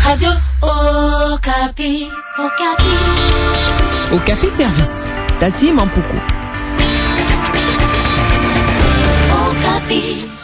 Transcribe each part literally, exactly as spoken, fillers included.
Radio Okapi. Okapi. Okapi Service. Tati Mampuku. Okapi.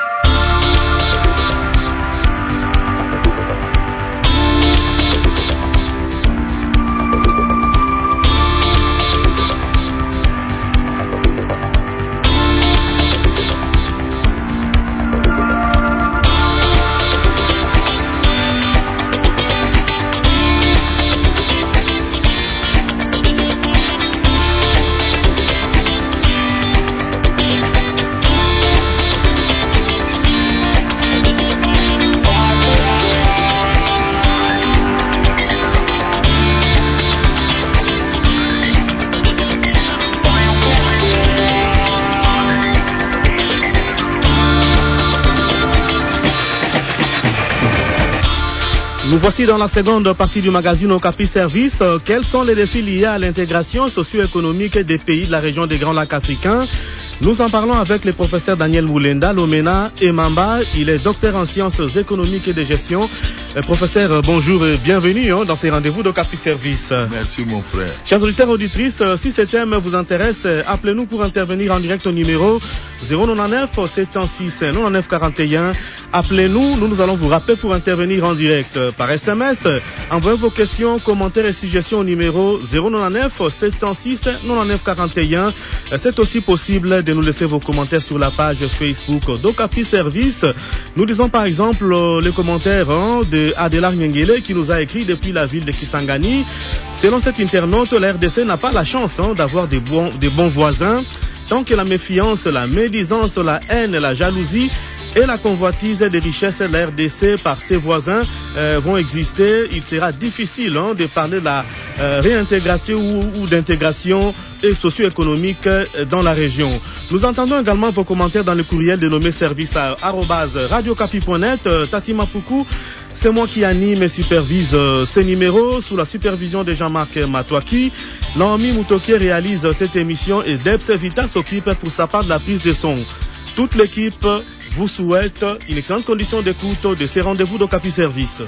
Nous voici dans la seconde partie du magazine Okapi Service. Quels sont les défis liés à l'intégration socio-économique des pays de la région des Grands Lacs africains? Nous en parlons avec le professeur Daniel Mulenda Lomena Emamba. Il est docteur en sciences économiques et de gestion. Euh, professeur, bonjour et bienvenue hein, dans ces rendez-vous d'Okapi Service. Merci mon frère. Chers auditeurs et auditrices, si ce thème vous intéresse, appelez-nous pour intervenir en direct au numéro zéro neuf sept zéro six neuf neuf quatre et un. Appelez-nous, nous, nous allons vous rappeler pour intervenir en direct. Par S M S, envoyez vos questions, commentaires et suggestions au numéro zéro neuf sept zéro six neuf neuf quatre et un. C'est aussi possible de nous laisser vos commentaires sur la page Facebook d'Okapi Service. Nous disons par exemple les commentaires hein, de Adela Nyengele qui nous a écrit depuis la ville de Kisangani. Selon cet internaute, la R D C n'a pas la chance hein, d'avoir des bons, des bons voisins. Tant que la méfiance, la médisance, la haine, la jalousie et la convoitise des richesses de la R D C par ses voisins euh, vont exister, il sera difficile hein, de parler de la euh, réintégration ou, ou d'intégration et socio-économique dans la région. Nous entendons également vos commentaires dans le courriel dénommé service à arobase radiocapi point net. Euh, Tati Mampuku, c'est moi qui anime et supervise euh, ces numéros sous la supervision de Jean-Marc Matouaki. Naomi Mutoki réalise cette émission et Debs Vita s'occupe pour sa part de la prise de son. Toute l'équipe vous souhaite une excellente condition d'écoute de ces rendez-vous d'Okapi Service.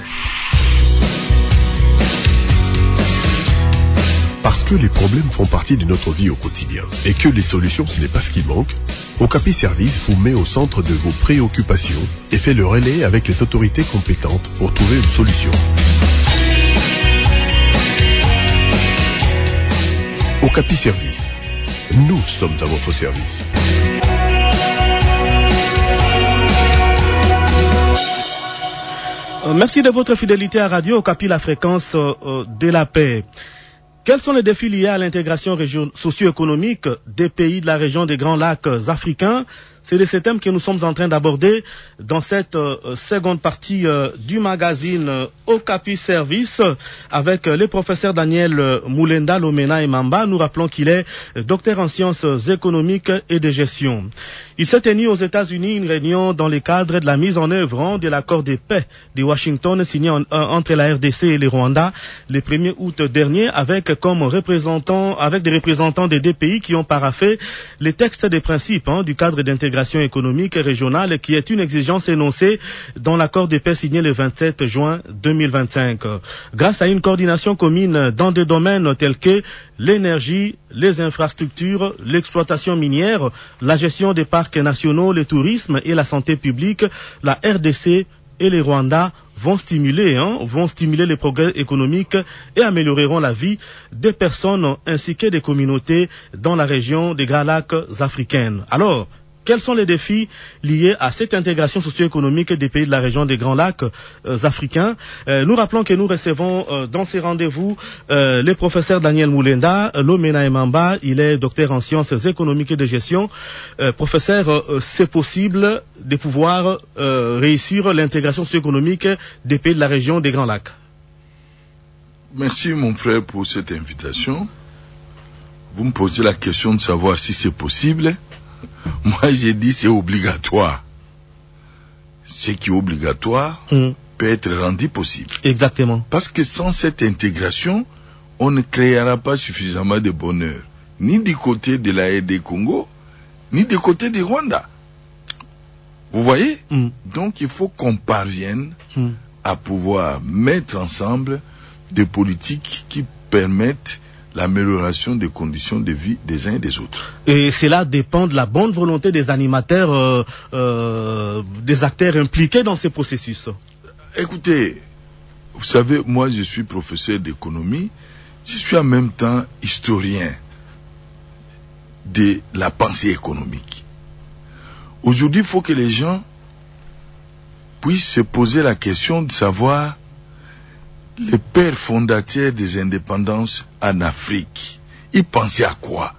Parce que les problèmes font partie de notre vie au quotidien et que les solutions ce n'est pas ce qui manque, Okapi Service vous met au centre de vos préoccupations et fait le relais avec les autorités compétentes pour trouver une solution. Okapi Service, nous sommes à votre service. Merci de votre fidélité à Radio Okapi, la fréquence euh, de la paix. Quels sont les défis liés à l'intégration socio-économique des pays de la région des Grands Lacs africains? C'est de ces thèmes que nous sommes en train d'aborder dans cette euh, seconde partie euh, du magazine euh, Okapi Service avec euh, le professeur Daniel euh, Mulenda Lomena Emamba. Nous rappelons qu'il est euh, docteur en sciences économiques et de gestion. Il s'est tenu aux États-Unis une réunion dans le cadre de la mise en œuvre hein, de l'accord de paix de Washington signé en, euh, entre la R D C et le Rwanda le premier août dernier avec comme représentants, avec des représentants des deux pays qui ont paraphé les textes des principes hein, du cadre d'intégration économique et régionale qui est une exigence énoncée dans l'accord de paix signé le vingt-sept juin deux mille vingt-cinq. Grâce à une coordination commune dans des domaines tels que l'énergie, les infrastructures, l'exploitation minière, la gestion des parcs nationaux, le tourisme et la santé publique, la R D C et les Rwandais vont stimuler, hein, vont stimuler les progrès économiques et amélioreront la vie des personnes ainsi que des communautés dans la région des Grands Lacs africaines. Alors, quels sont les défis liés à cette intégration socio-économique des pays de la région des Grands Lacs euh, africains? euh, Nous rappelons que nous recevons euh, dans ces rendez-vous euh, le professeur Daniel Mulenda Lomena Emamba. Il est docteur en sciences économiques et de gestion. Euh, professeur, euh, c'est possible de pouvoir euh, réussir l'intégration socio-économique des pays de la région des Grands Lacs? Merci mon frère pour cette invitation. Vous me posez la question de savoir si c'est possible. Moi, j'ai dit c'est obligatoire. Ce qui est obligatoire mmh. peut être rendu possible. Exactement. Parce que sans cette intégration, on ne créera pas suffisamment de bonheur, ni du côté de la R D Congo, ni du côté du Rwanda. Vous voyez? mmh. Donc, il faut qu'on parvienne mmh. à pouvoir mettre ensemble des politiques qui permettent l'amélioration des conditions de vie des uns et des autres. Et cela dépend de la bonne volonté des animateurs, euh, euh, des acteurs impliqués dans ces processus. Écoutez, vous savez, moi je suis professeur d'économie, je suis en même temps historien de la pensée économique. Aujourd'hui, il faut que les gens puissent se poser la question de savoir les pères fondateurs des indépendances en Afrique, ils pensaient à quoi?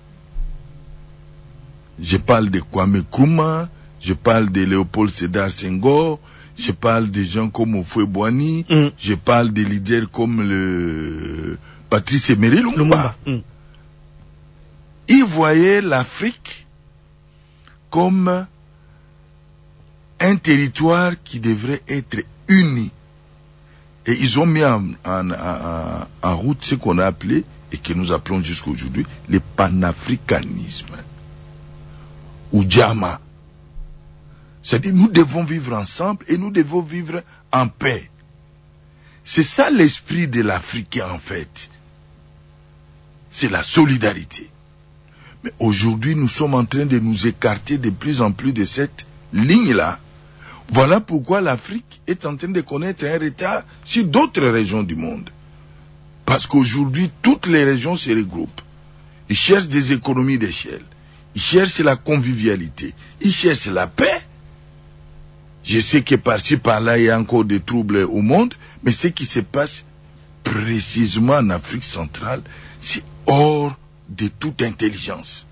Je parle de Kwame Nkrumah, je parle de Léopold Sédar Senghor, je parle de gens comme Houphouët-Boigny, mm. je parle de leaders comme le Patrice Emery Lumumba. Mm. Ils voyaient l'Afrique comme un territoire qui devrait être uni. Et ils ont mis en, en, en, en route ce qu'on a appelé, et que nous appelons jusqu'à aujourd'hui, le panafricanisme. Ou Djama. C'est-à-dire, nous devons vivre ensemble et nous devons vivre en paix. C'est ça l'esprit de l'Africain, en fait. C'est la solidarité. Mais aujourd'hui, nous sommes en train de nous écarter de plus en plus de cette ligne-là. Voilà pourquoi l'Afrique est en train de connaître un retard sur d'autres régions du monde. Parce qu'aujourd'hui, toutes les régions se regroupent. Ils cherchent des économies d'échelle. Ils cherchent la convivialité. Ils cherchent la paix. Je sais que par-ci, par-là, il y a encore des troubles au monde, mais ce qui se passe précisément en Afrique centrale, c'est hors de toute intelligence.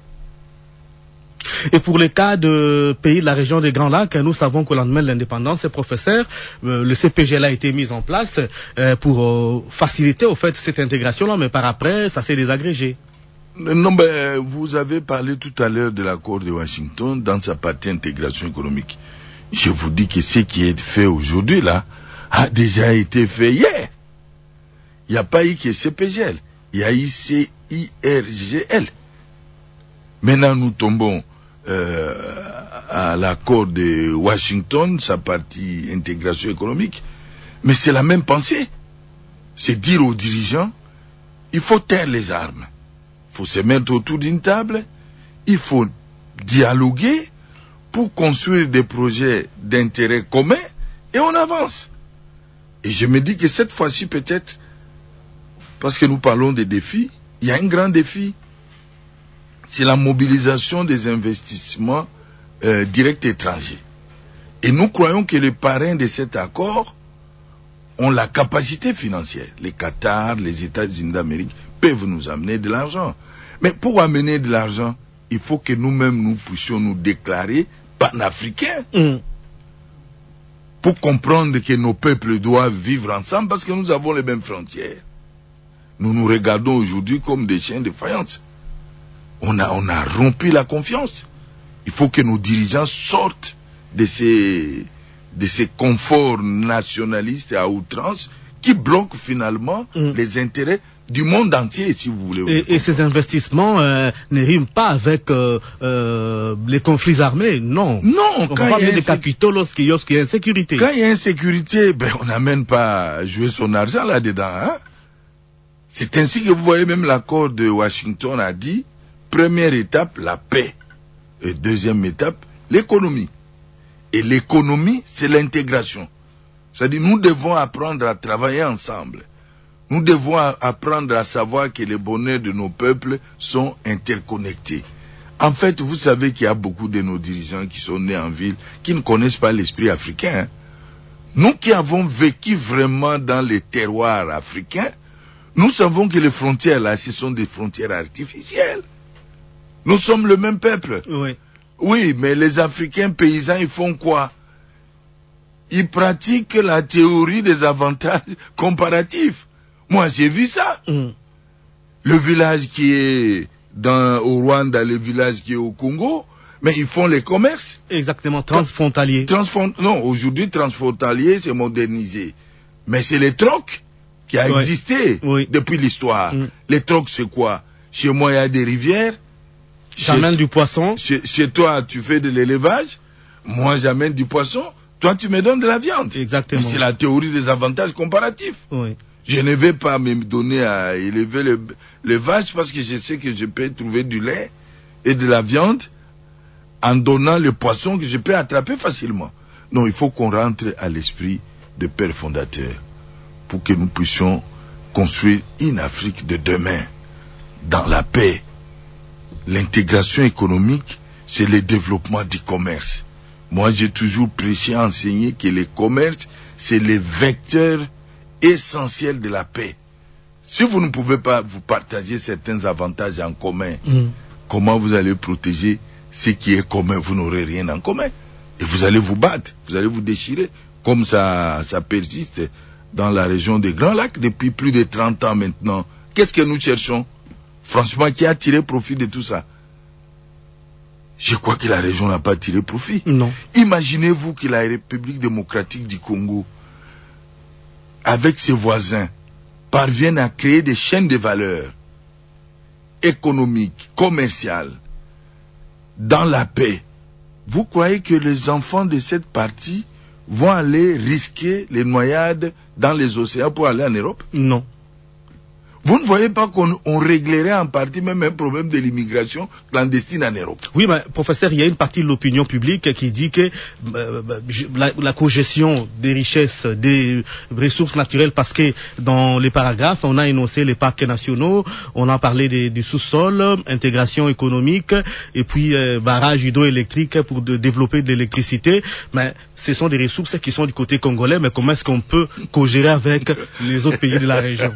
Et pour les cas de pays de la région des Grands Lacs, nous savons qu'au lendemain de l'indépendance, professeur, euh, le C P G L a été mis en place euh, pour euh, faciliter au fait cette intégration-là, mais par après, ça s'est désagrégé. Non, ben, vous avez parlé tout à l'heure de l'accord de Washington dans sa partie intégration économique. Je vous dis que ce qui est fait aujourd'hui, là, a déjà été fait hier. Il n'y a pas eu que C P G L, il y a eu C I R G L. Maintenant, nous tombons euh, à l'accord de Washington, sa partie intégration économique. Mais c'est la même pensée. C'est dire aux dirigeants, il faut taire les armes. Il faut se mettre autour d'une table. Il faut dialoguer pour construire des projets d'intérêt commun et on avance. Et je me dis que cette fois-ci, peut-être, parce que nous parlons des défis, il y a un grand défi. C'est la mobilisation des investissements euh, directs étrangers. Et nous croyons que les parrains de cet accord ont la capacité financière. Les Qatar, les États-Unis d'Amérique peuvent nous amener de l'argent. Mais pour amener de l'argent, il faut que nous-mêmes nous puissions nous déclarer panafricains. Mm. Pour comprendre que nos peuples doivent vivre ensemble parce que nous avons les mêmes frontières. Nous nous regardons aujourd'hui comme des chiens de faïence. On a, on a rompu la confiance. Il faut que nos dirigeants sortent de ces, de ces conforts nationalistes à outrance qui bloquent finalement mm. les intérêts du monde entier, si vous voulez. Et, et ces investissements euh, ne riment pas avec euh, euh, les conflits armés, non. Non, on va parler des capitaux lorsqu'il y a insécurité. Quand il y a insécurité, ben, on n'amène pas à jouer son argent là-dedans. Hein? C'est ainsi que vous voyez même l'accord de Washington a dit, première étape, la paix. Et deuxième étape, l'économie. Et l'économie, c'est l'intégration. C'est-à-dire, nous devons apprendre à travailler ensemble. Nous devons apprendre à savoir que les bonheurs de nos peuples sont interconnectés. En fait, vous savez qu'il y a beaucoup de nos dirigeants qui sont nés en ville, qui ne connaissent pas l'esprit africain. Hein. Nous qui avons vécu vraiment dans les terroirs africains, nous savons que les frontières là, ce sont des frontières artificielles. Nous sommes le même peuple. Oui. Oui, mais les Africains paysans, ils font quoi? Ils pratiquent la théorie des avantages comparatifs. Moi, j'ai vu ça. Mm. Le village qui est dans, au Rwanda, le village qui est au Congo, mais ils font les commerces. Exactement, transfrontalier. Transfront... Non, aujourd'hui, transfrontalier, c'est modernisé. Mais c'est les trocs qui a oui. existé oui. depuis l'histoire. Mm. Les trocs, c'est quoi? Chez moi, il y a des rivières. J'amène du poisson. Chez, chez toi, tu fais de l'élevage. Moi, j'amène du poisson. toi tu me donnes de la viande. Exactement. C'est la théorie des avantages comparatifs. Oui. Je ne vais pas me donner à élever les, les vaches parce que je sais que je peux trouver du lait et de la viande en donnant le poisson que je peux attraper facilement. Non, il faut qu'on rentre à l'esprit de père fondateur pour que nous puissions construire une Afrique de demain dans la paix. L'intégration économique, c'est le développement du commerce. Moi, j'ai toujours prêché, enseigné que le commerce, c'est le vecteur essentiel de la paix. Si vous ne pouvez pas vous partager certains avantages en commun, mm. comment vous allez protéger ce qui est commun? Vous n'aurez rien en commun. Et vous allez vous battre, vous allez vous déchirer, comme ça, ça persiste dans la région des Grands Lacs depuis plus de trente ans maintenant. Qu'est-ce que nous cherchons? Franchement, qui a tiré profit de tout ça? Je crois que la région n'a pas tiré profit. Non. Imaginez-vous que la République démocratique du Congo, avec ses voisins, parviennent à créer des chaînes de valeur économiques, commerciales, dans la paix. Vous croyez que les enfants de cette partie vont aller risquer les noyades dans les océans pour aller en Europe? Non. Vous ne voyez pas qu'on on réglerait en partie même un problème de l'immigration clandestine en Europe? Oui, mais professeur, il y a une partie de l'opinion publique qui dit que euh, la, la cogestion des richesses, des ressources naturelles, parce que dans les paragraphes, on a énoncé les parcs nationaux, on a parlé des, du sous-sol, intégration économique, et puis euh, barrage hydroélectrique pour de développer de l'électricité. Mais ce sont des ressources qui sont du côté congolais, mais comment est-ce qu'on peut co-gérer avec les autres pays de la région?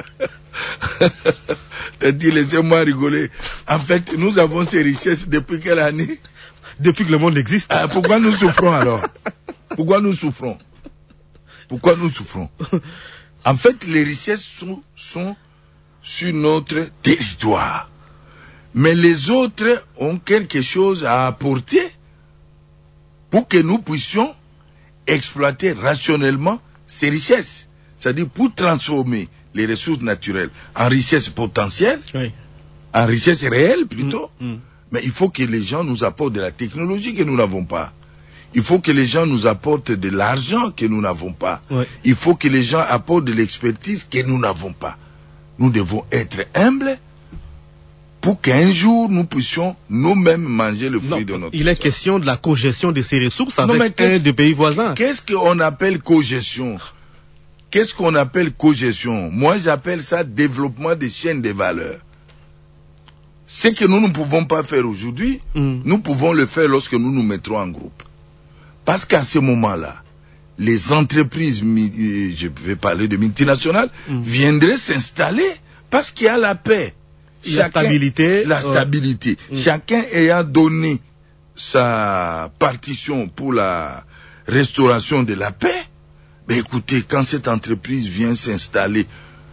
T'as dit, laissez-moi rigoler. En fait, nous avons ces richesses depuis quelle année? Depuis que le monde existe. Ah, pourquoi nous souffrons alors? Pourquoi nous souffrons? Pourquoi nous souffrons? En fait, les richesses sont, sont sur notre territoire. Mais les autres ont quelque chose à apporter pour que nous puissions exploiter rationnellement ces richesses. C'est-à-dire pour transformer les ressources naturelles en richesse potentielle, oui. en richesse réelle plutôt. Mmh, mmh. Mais il faut que les gens nous apportent de la technologie que nous n'avons pas. Il faut que les gens nous apportent de l'argent que nous n'avons pas. Oui. Il faut que les gens apportent de l'expertise que nous n'avons pas. Nous devons être humbles pour qu'un jour nous puissions nous-mêmes manger le fruit non, de notre il est question de la cogestion de ces ressources avec non, un des pays voisins. Qu'est-ce qu'on appelle cogestion? Qu'est-ce qu'on appelle cogestion? Moi, j'appelle ça développement des chaînes de valeur. Ce que nous ne pouvons pas faire aujourd'hui, mm. nous pouvons le faire lorsque nous nous mettrons en groupe. Parce qu'à ce moment-là, les entreprises, je vais parler de multinationales, mm. viendraient s'installer parce qu'il y a la paix. Chacun, la stabilité. La stabilité. Euh, Chacun ayant donné sa partition pour la restauration de la paix, mais écoutez, quand cette entreprise vient s'installer,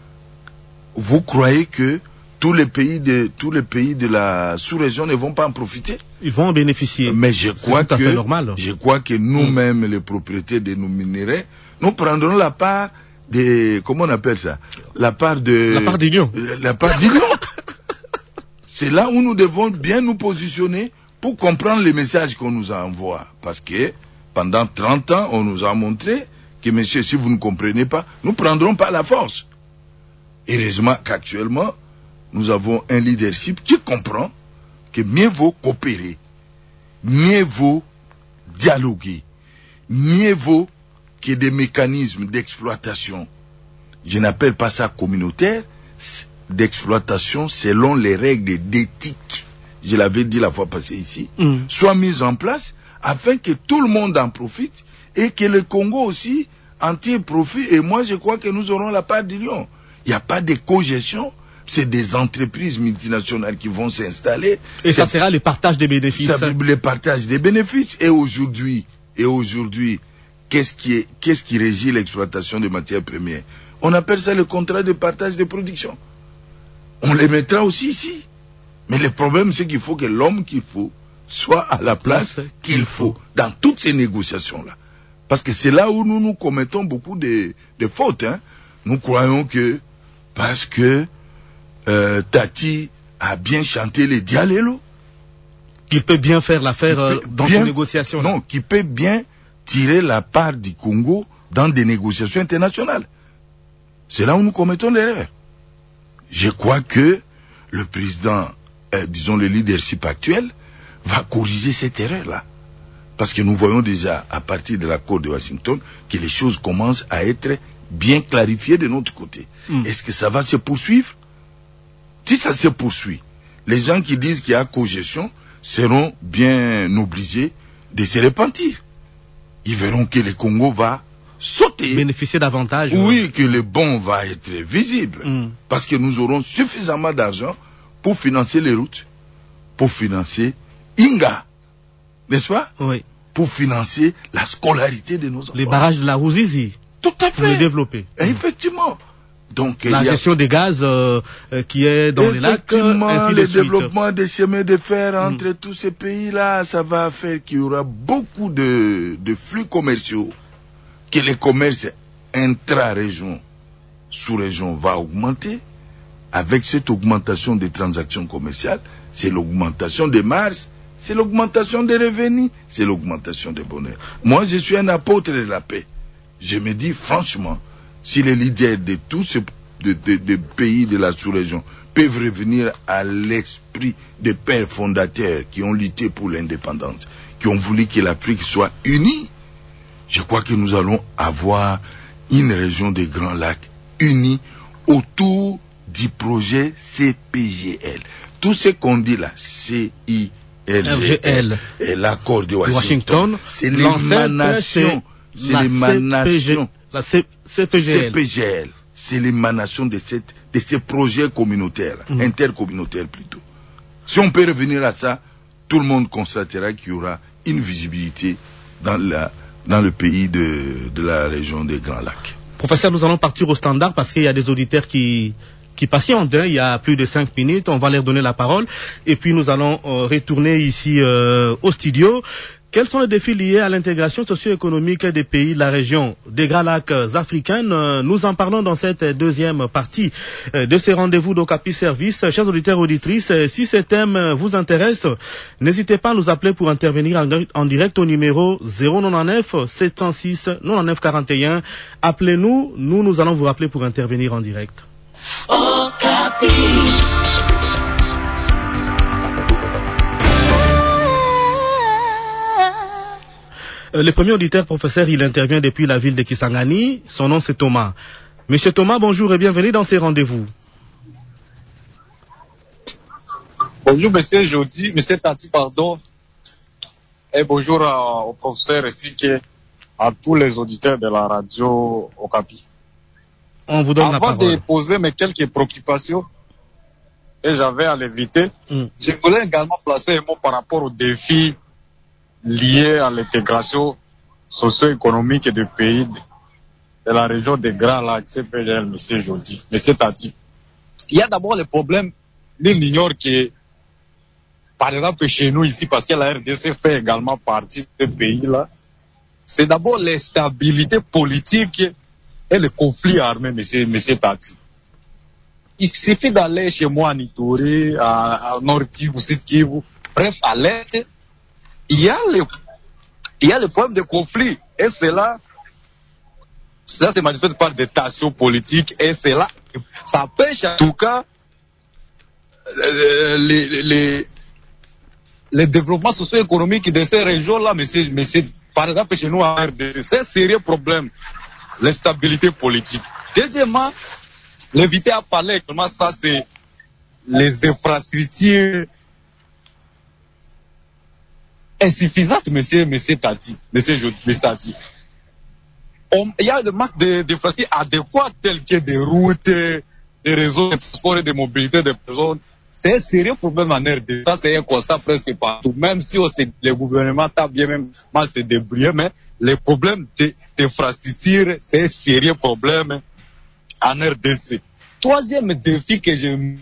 vous croyez que tous les pays de tous les pays de la sous-région ne vont pas en profiter? Ils vont en bénéficier. Mais je crois que je crois que nous-mêmes, les propriétaires de nos minéraux, nous prendrons la part des, comment on appelle ça? La part de la part d'union. La part d'union. C'est là où nous devons bien nous positionner pour comprendre les messages qu'on nous envoie, parce que pendant trente ans, on nous a montré que, monsieur, si vous ne comprenez pas, nous ne prendrons pas la force. Heureusement qu'actuellement, nous avons un leadership qui comprend que mieux vaut coopérer, mieux vaut dialoguer, mieux vaut que des mécanismes d'exploitation. Je n'appelle pas ça communautaire, d'exploitation selon les règles d'éthique, je l'avais dit la fois passée ici, mm. soient mises en place afin que tout le monde en profite et que le Congo aussi en tire profit. Et moi, je crois que nous aurons la part du lion. Il n'y a pas de cogestion. C'est des entreprises multinationales qui vont s'installer. Et ça sera le partage des bénéfices. Ça, le partage des bénéfices. Et aujourd'hui, et aujourd'hui, qu'est-ce qui est, qu'est-ce qui régit l'exploitation des matières premières? On appelle ça le contrat de partage de production. On les mettra aussi ici. Mais le problème, c'est qu'il faut que l'homme qu'il faut soit à la place qu'il faut dans toutes ces négociations-là. Parce que c'est là où nous nous commettons beaucoup de, de fautes. Hein. Nous croyons que parce que euh, Tati a bien chanté les Dialélo, qu'il peut bien faire l'affaire euh, dans bien, ces négociations. Non, qu'il peut bien tirer la part du Congo dans des négociations internationales. C'est là où nous commettons l'erreur. Je crois que le président, euh, disons le leadership actuel, va corriger cette erreur-là. Parce que nous voyons déjà, à partir de l'accord de Washington, que les choses commencent à être bien clarifiées de notre côté. Mm. Est-ce que ça va se poursuivre? Si ça se poursuit, les gens qui disent qu'il y a cogestion seront bien obligés de se repentir. Ils verront que le Congo va sauter. Bénéficier davantage. Oui, ouais. Que le bon va être visible. Mm. Parce que nous aurons suffisamment d'argent pour financer les routes, pour financer Inga, n'est-ce pas? Oui. Pour financer la scolarité de nos enfants. Les barrages de la Ruzizi. Tout à fait. Pour les développer. Et effectivement. Donc, la gestion a... des gaz euh, euh, qui est dans les lacs. Effectivement, le développement des chemins de fer entre mm. tous ces pays-là, ça va faire qu'il y aura beaucoup de, de flux commerciaux, que le commerce intra-région, sous-région va augmenter. Avec cette augmentation des transactions commerciales, c'est l'augmentation des marges, c'est l'augmentation des revenus, c'est l'augmentation des bonheurs. Moi, je suis un apôtre de la paix. Je me dis franchement, si les leaders de tous ces de, de, de pays de la sous-région peuvent revenir à l'esprit des pères fondateurs qui ont lutté pour l'indépendance, qui ont voulu que l'Afrique soit unie, je crois que nous allons avoir une région des Grands Lacs unie autour du projet C P G L. Tout ce qu'on dit là, C I G L et l'accord de Washington, Washington c'est l'émanation, c'est l'émanation, la C P G L. C P G L, c'est l'émanation de cette, de ces projets communautaires, mmh. intercommunautaires plutôt. Si on peut revenir à ça, tout le monde constatera qu'il y aura une visibilité dans la, dans le pays de, de la région des Grands Lacs. Professeur, nous allons partir au standard parce qu'il y a des auditeurs qui qui patientent, hein, il y a plus de cinq minutes, on va leur donner la parole et puis nous allons euh, retourner ici euh, au studio. Quels sont les défis liés à l'intégration socio-économique des pays de la région des Grands Lacs africains? Nous en parlons dans cette deuxième partie de ces rendez-vous d'Okapi Service. Chers auditeurs et auditrices, si ce thème vous intéresse, n'hésitez pas à nous appeler pour intervenir en direct au numéro zéro neuf neuf sept zéro six neuf neuf quarante et un. Appelez-nous, nous, nous allons vous rappeler pour intervenir en direct. Okapi. Euh, le premier auditeur, professeur, il intervient depuis la ville de Kisangani. Son nom, c'est Thomas. Monsieur Thomas, bonjour et bienvenue dans ces rendez-vous. Bonjour, monsieur Jody, monsieur Tati, pardon. Et bonjour à, au professeur ainsi qu'à tous les auditeurs de la radio Okapi. On vous donne Avant la parole. Avant de poser mes quelques préoccupations, et j'avais à l'éviter, mm. je voulais également placer un mot par rapport aux défis liés à l'intégration socio-économique des pays de la région des Grands Lacs, C P G L, monsieur Jody, monsieur Tati. Il y a d'abord le problème, nul n'ignore que, par exemple, chez nous ici, parce que la R D C fait également partie de ce pays-là, c'est d'abord l'instabilité politique et le conflit armé, monsieur, monsieur Tati. Il suffit d'aller chez moi à Nitori, à, à Nord Kivu, Sud Kivu, bref, à l'Est, il y a le, il y a le problème de conflit. Et cela, cela se manifeste par des tensions politiques et cela, ça empêche en tout cas, euh, les, les, les développements socio-économiques de ces régions-là, mais c'est, mais c'est, par exemple, chez nous, à R D C, c'est un sérieux problème. L'instabilité politique. Deuxièmement, l'invité a parlé également, ça c'est les infrastructures insuffisantes, monsieur, monsieur Tati, monsieur Tati. Il y a le manque de, d'infrastructures adéquates telles que des routes, des réseaux de transport et de mobilité des personnes. C'est un sérieux problème en R D C. Ça, c'est un constat presque partout. Même si aussi, le gouvernement a bien même mal se débrouillé, mais les problèmes d'infrastructure, c'est un sérieux problème en R D C. Troisième défi que je...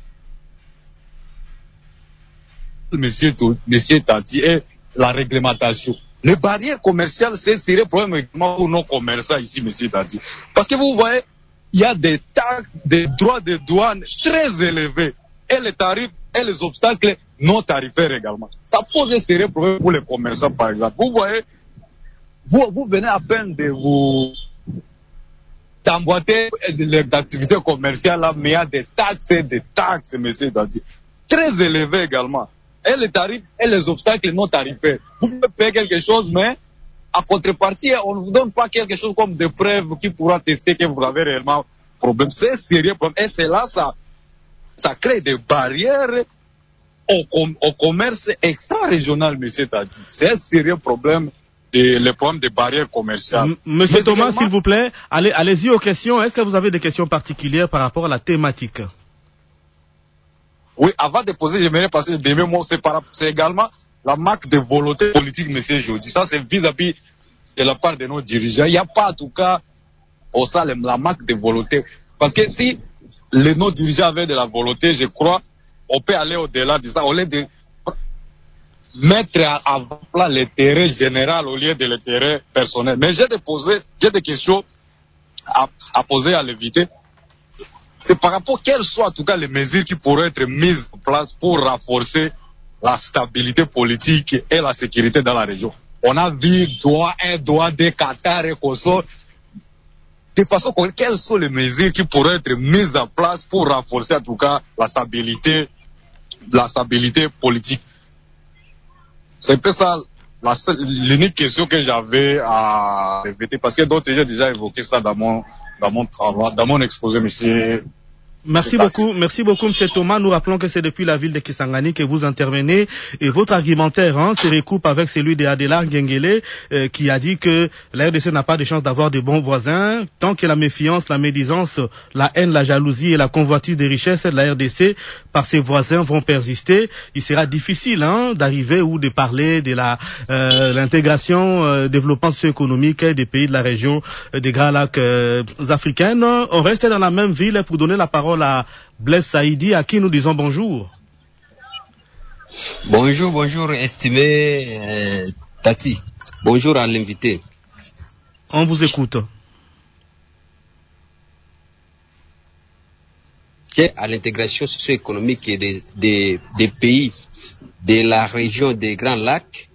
Monsieur, Monsieur Tati, est la réglementation. Les barrières commerciales, c'est un sérieux problème également pour nos commerçants ici, Monsieur Tati. Parce que vous voyez, il y a des taxes, des droits de douane très élevés. Et les tarifs et les obstacles non tarifaires également. Ça pose un sérieux problème pour les commerçants, par exemple. Vous voyez, Vous, vous venez à peine de vous d'emboîter d'activités commerciales là, mais il y a des taxes et des taxes, monsieur Dadi. Très élevées également. Et les tarifs et les obstacles non tarifaires. Vous pouvez payer quelque chose, mais à contrepartie, on ne vous donne pas quelque chose comme des preuves qui pourra tester que vous avez réellement problème. C'est sérieux problème. Et c'est là, ça, ça crée des barrières au, com au commerce extra-régional, monsieur Dadi. C'est un sérieux problème. Des, les problèmes des barrières commerciales. M Monsieur Mais Thomas, également... s'il vous plaît, allez, allez-y aux questions. Est-ce que vous avez des questions particulières par rapport à la thématique? Oui, avant de poser, j'aimerais passer des mots. C'est également la marque de volonté politique, monsieur Jody. Ça, c'est vis-à-vis de la part de nos dirigeants. Il n'y a pas, en tout cas, au sein la marque de volonté. Parce que si les nos dirigeants avaient de la volonté, je crois, on peut aller au-delà de ça. Au lieu de mettre à plat l'intérêt général au lieu de l'intérêt personnel. Mais j'ai déposé, j'ai des questions à, à poser à l'invité. C'est par rapport à quelles sont en tout cas les mesures qui pourraient être mises en place pour renforcer la stabilité politique et la sécurité dans la région. On a vu droit un droit de Qatar et Kosovo. De façon, quelles sont les mesures qui pourraient être mises en place pour renforcer en tout cas la stabilité, la stabilité politique? C'est un peu ça l'unique question que j'avais à répéter, parce que d'autres j'ai déjà évoqué ça dans mon, dans mon travail, dans mon exposé, monsieur. Merci beaucoup, merci beaucoup, monsieur Thomas. Nous rappelons que c'est depuis la ville de Kisangani que vous intervenez et votre argumentaire hein, se recoupe avec celui d'Adela Ngengele euh, qui a dit que la R D C n'a pas de chance d'avoir de bons voisins. Tant que la méfiance, la médisance, la haine, la jalousie et la convoitise des richesses de la R D C par ses voisins vont persister, il sera difficile hein, d'arriver ou de parler de la euh, l'intégration, euh, développement socio-économique des pays de la région euh, des Grands Lacs euh, africaines. On reste dans la même ville pour donner la parole à Blaise Saïdi, à qui nous disons bonjour. Bonjour, bonjour, estimé euh, Tati. Bonjour à l'invité. On vous écoute. À l'intégration socio-économique des, des, des pays de la région des Grands Lacs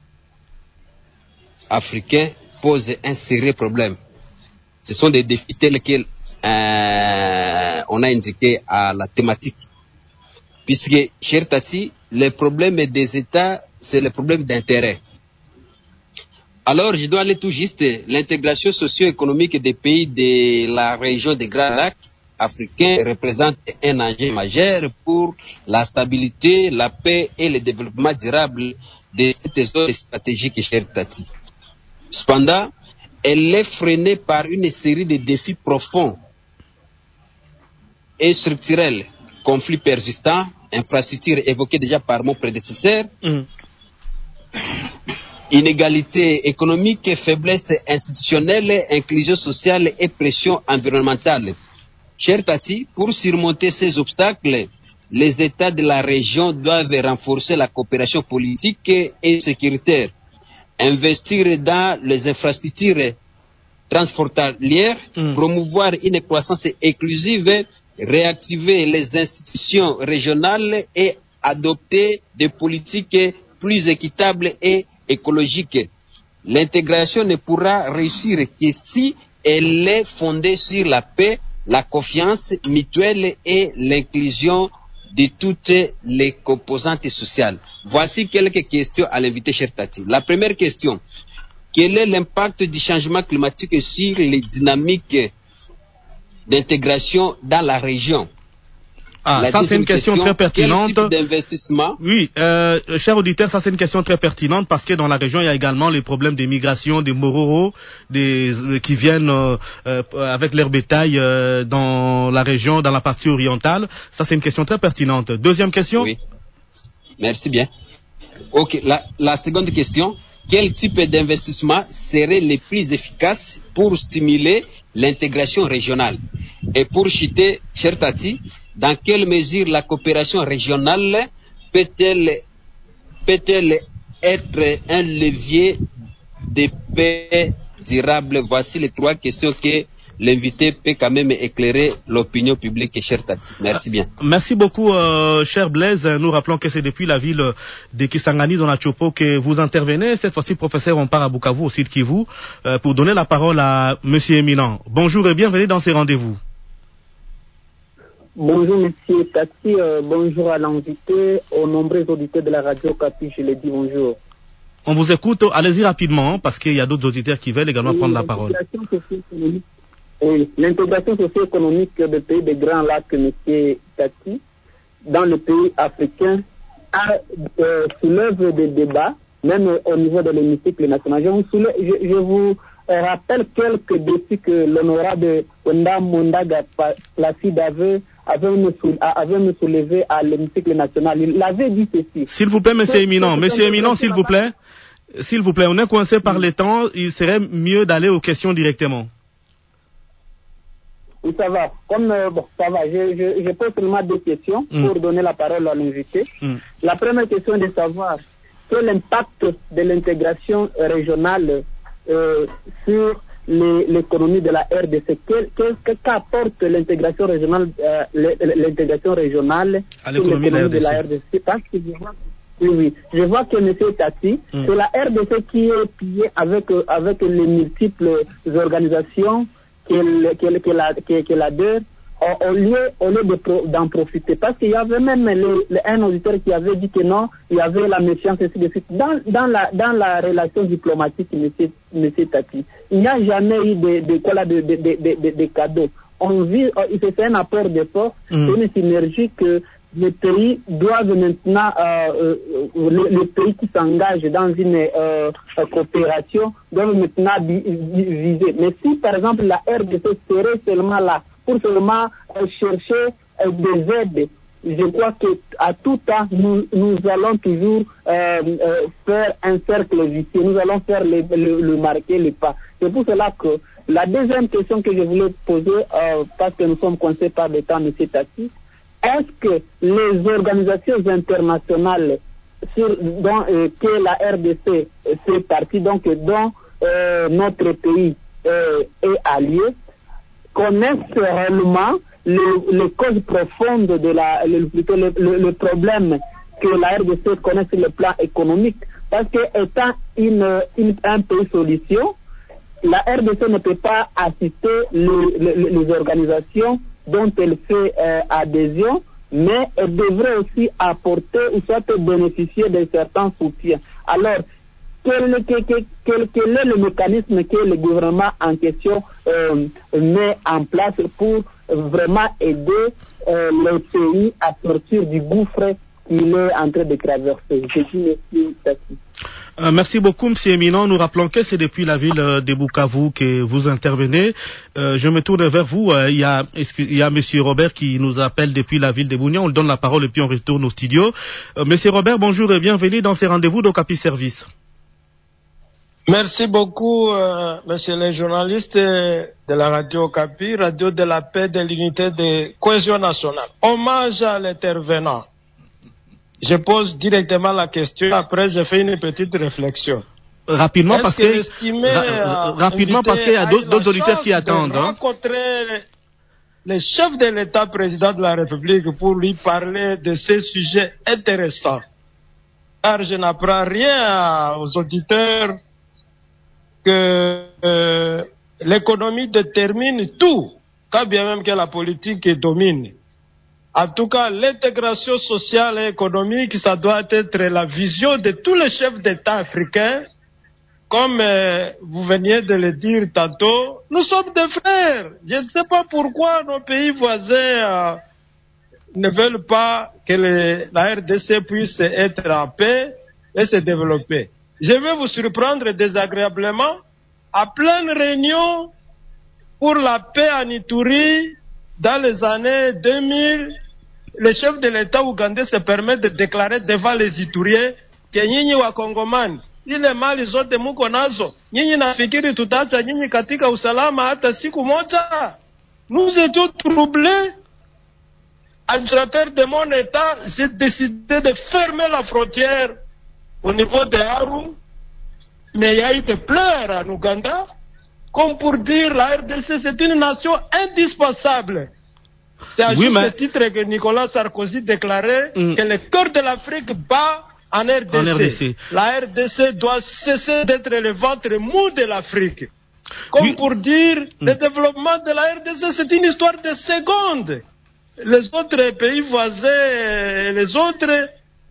africains pose un sérieux problème. Ce sont des défis tels que Euh, on a indiqué à la thématique. Puisque, cher Tati, le problème des États, c'est le problème d'intérêt. Alors, je dois aller tout juste, l'intégration socio-économique des pays de la région des Grands Lacs africains représente un enjeu majeur pour la stabilité, la paix et le développement durable de cette zone stratégique, cher Tati. Cependant, elle est freinée par une série de défis profonds et structurels, conflits persistants, infrastructures évoquées déjà par mon prédécesseur, mmh. inégalité économique, faiblesse institutionnelle, inclusion sociale et pression environnementale. Cher Tati, pour surmonter ces obstacles, les États de la région doivent renforcer la coopération politique et sécuritaire, investir dans les infrastructures transfrontalières, mmh. promouvoir une croissance inclusive, réactiver les institutions régionales et adopter des politiques plus équitables et écologiques. L'intégration ne pourra réussir que si elle est fondée sur la paix, la confiance mutuelle et l'inclusion de toutes les composantes sociales. Voici quelques questions à l'invité, cher Tati. La première question, quel est l'impact du changement climatique sur les dynamiques d'intégration dans la région? Ah, la ça c'est une question, question très pertinente. Quel type d'investissement? Oui, euh, cher auditeur, ça c'est une question très pertinente parce que dans la région il y a également les problèmes des migrations, des Mororo, des euh, qui viennent euh, euh, avec leur bétail euh, dans la région, dans la partie orientale. Ça c'est une question très pertinente. Deuxième question. Oui. Merci bien. Ok, la, la seconde question. Quel type d'investissement serait le plus efficace pour stimuler l'intégration régionale? Et pour citer, cher Tati, dans quelle mesure la coopération régionale peut-elle peut-elle être un levier de paix durable? Voici les trois questions que l'invité peut quand même éclairer l'opinion publique, cher Tati. Merci bien. Merci beaucoup, euh, cher Blaise. Nous rappelons que c'est depuis la ville de Kisangani, dans la Chopo, que vous intervenez. Cette fois-ci, professeur, on part à Bukavu, au site Kivu, euh, pour donner la parole à Monsieur Éminent. Bonjour et bienvenue dans ces rendez-vous. Bonjour Monsieur Tati, euh, bonjour à l'invité, aux nombreux auditeurs de la radio Capi, je le dis bonjour. On vous écoute, allez-y rapidement, parce qu'il y a d'autres auditeurs qui veulent également oui, prendre la parole. Oui, l'intégration socio-économique des pays des Grands Lacs, Monsieur Tati, dans le pays africain, a, euh, soulève des débats, même au niveau de l'hémicycle national. Je vous, soulève, je, je vous rappelle quelques défis que l'honorable Wenda Mondaga Placide avait avait me, avait me soulevé à l'hémicycle national. Il avait dit ceci. S'il vous plaît, monsieur Éminent, monsieur Éminent, s'il vous plaît, s'il vous plaît, on est coincé par les temps, il serait mieux d'aller aux questions directement. Oui, ça va. Comme, euh, bon, ça va. Je, je, je pose seulement deux questions mm. pour donner la parole à l'invité. Mm. La première question est de savoir quel impact de l'intégration régionale euh, sur l'économie de la R D C. Qu'apporte l'intégration régionale, euh, l'intégration régionale à l'économie de, de la R D C? Parce que je vois, oui, oui, je vois que M. Tati, mm. c'est la R D C qui est pillée avec, avec les multiples organisations qu'elle qu'elle qu'elle qu'elle adhère, au lieu, au lieu d'en profiter. Parce qu'il y avait même le, le, un auditeur qui avait dit que non, il y avait la méfiance, ainsi de suite. Dans, dans, la, dans la relation diplomatique, monsieur, monsieur Tati, il n'y a jamais eu de, de, de, de, de, de, de, de cadeaux. On vit, c'est fait un apport de force, mm. une synergie que les pays doivent maintenant, euh, euh, les, les pays qui s'engagent dans une euh, coopération doivent maintenant viser. Mais si, par exemple, la R D C serait seulement là pour seulement euh, chercher euh, des aides, je crois qu'à tout temps, nous, nous allons toujours euh, euh, faire un cercle vicieux, nous allons faire le, le, le marquer le pas. C'est pour cela que la deuxième question que je voulais poser, euh, parce que nous sommes coincés par le temps, M. Tati, est-ce que les organisations internationales sur, dont, euh, que la R D C fait partie, donc dont euh, notre pays euh, est allié, connaissent réellement les, les causes profondes de la, le, plutôt le, le, le problème que la R D C connaît sur le plan économique? Parce que étant une, une, un pays solution, la R D C ne peut pas assister les, les, les organisations dont elle fait euh, adhésion, mais elle devrait aussi apporter ou soit bénéficier de certains soutiens. Alors, quel, quel, quel, quel est le mécanisme que le gouvernement en question euh, met en place pour vraiment aider euh, le pays à sortir du gouffre qu'il est en train de traverser? Je dis merci, Tati. Euh, merci beaucoup, Monsieur Éminent. Nous rappelons que c'est depuis la ville euh, de Bukavu que vous intervenez. Euh, je me tourne vers vous. Euh, il y a, il y a Monsieur Robert qui nous appelle depuis la ville de Bunia. On lui donne la parole et puis on retourne au studio. Euh, Monsieur Robert, bonjour et bienvenue dans ces rendez-vous d'Okapi Service. Merci beaucoup, euh, Monsieur le journaliste de la radio Okapi, radio de la paix, de l'unité de cohésion nationale. Hommage à l'intervenant. Je pose directement la question, après je fais une petite réflexion. Rapidement parce que, que ra rapidement parce qu'il y a d'autres auditeurs qui attendent. Hein. Rencontrer le chef de l'État, président de la République, pour lui parler de ces sujets intéressants. Car je n'apprends rien aux auditeurs que euh, l'économie détermine tout, quand bien même que la politique domine. En tout cas, l'intégration sociale et économique, ça doit être la vision de tous les chefs d'État africains. Comme euh, vous veniez de le dire tantôt, nous sommes des frères. Je ne sais pas pourquoi nos pays voisins euh, ne veulent pas que les, la R D C puisse être en paix et se développer. Je vais vous surprendre désagréablement. À pleine réunion pour la paix en Ituri, dans les années deux mille, le chef de l'État ougandais se permet de déclarer devant les Ituriens que nyinyi wa Kongomani, ile mali zote muko nazo, nyinyi nafikiri tutaacha nyinyi katika usalama hata siku moja? Nous étions troublés. Administrateur de mon État, j'ai décidé de fermer la frontière au niveau de Aru, mais il y a eu des pleurs en Ouganda comme pour dire la R D C c'est une nation indispensable. C'est à oui, juste mais... titre que Nicolas Sarkozy déclarait mm. que le cœur de l'Afrique bat en R D C. En R D C. La R D C doit cesser d'être le ventre mou de l'Afrique. Comme oui. pour dire, mm. le développement de la R D C, c'est une histoire de secondes. Les autres pays voisins, les autres